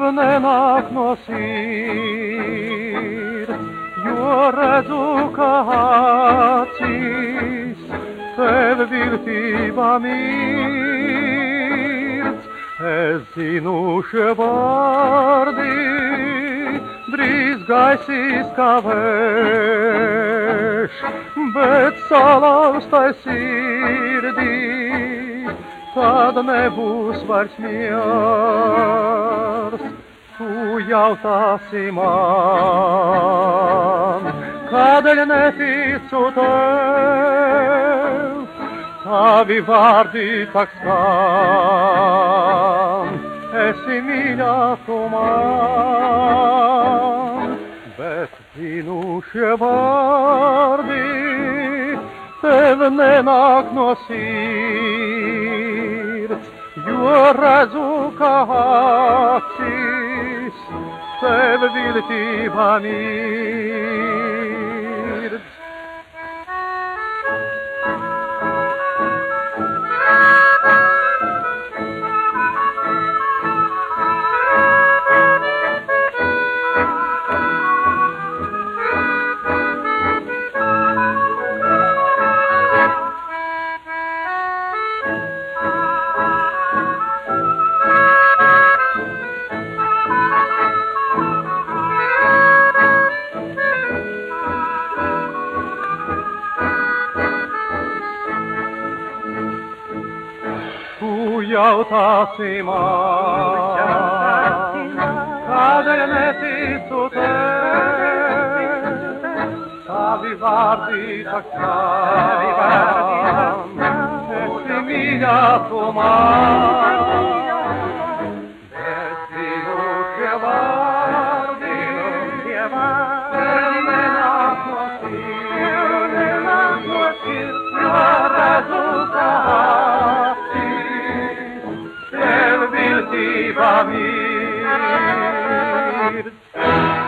nenāk no sirds, jo redzu, ka acīs tev viltībā mirdz. Es zinu, šie vārdi drīz gaisīs kā vējš, bet salauztai sirdī tad nebūs vairs miers. Tu jautāsi man, kādēļ neticu tev, tavi vārdi tak skan, esi mīļā tu man, bet zinu, šie vārdi tev nenāk no sirds, jo redzu, ka acīs tev viltībā mirdz. Jautāsi man, kādēļ neticu tev, tavi vārdi tak skan, esi mīļā tu man, bet zinu, šie vārdi tev nenāk no sirds, jo redzu, ka viltībā mirdz.